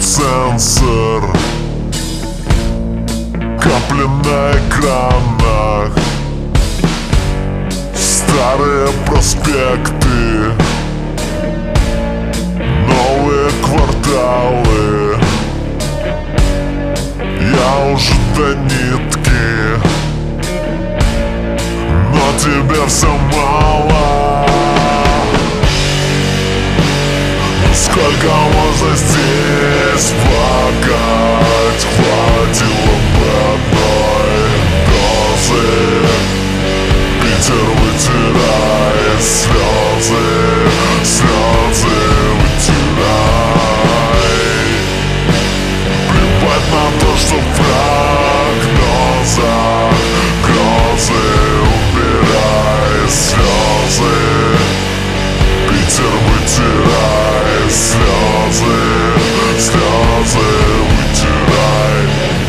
сенсор, капли на экранах, старые проспекты, новые кварталы. Я уже до нитки, но тебе все мало. Сколько можно здесь плакать? Хватило бы одной дозы. Питер, вытирай слезы, слезы вытирай. Плевать на то, что в прогнозах грозы. Убирай слезы, Питер, вытирай слезы, слезы вытирай.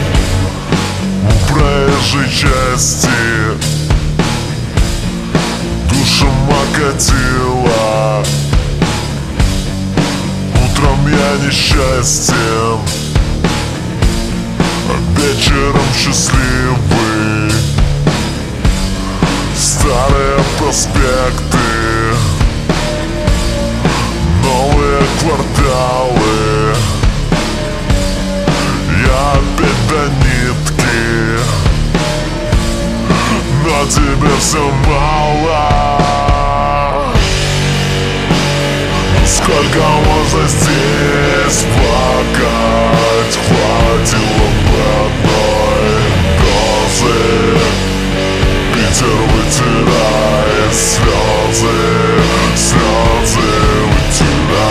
В проезжей части душем окатила. Утром я несчастен, а вечером счастливый. Старые проспекты, новые кварталы. Я опять до нитки, но тебе все мало. Сколько можно здесь плакать? Хватило бы одной дозы. Питер, вытирай слезы, слезы вытирай.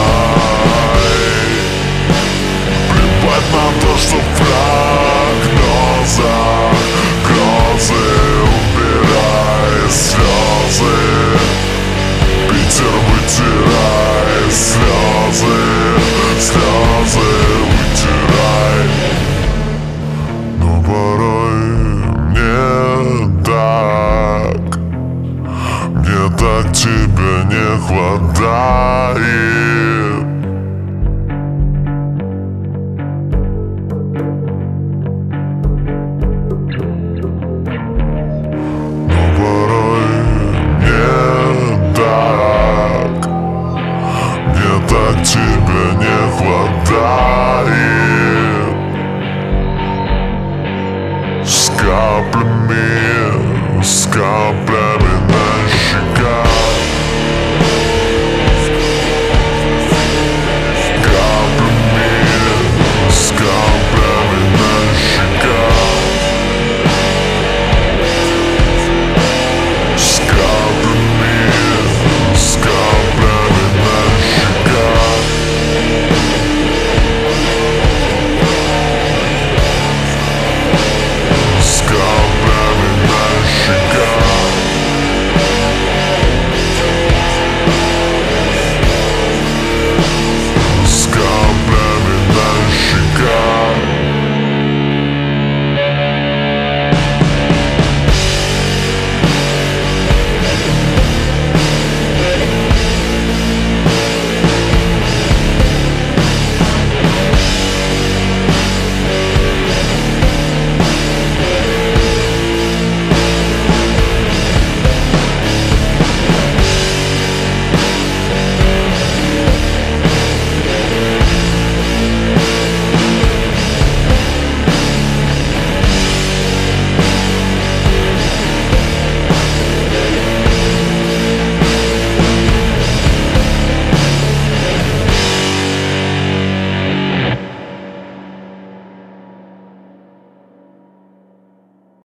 Плевать на то, что в прогнозах грозы. Убирай слезы, Питер, вытирай слезы, слезы вытирай. Но порой мне так тебя не хватает. Но порой мне так тебя не хватает.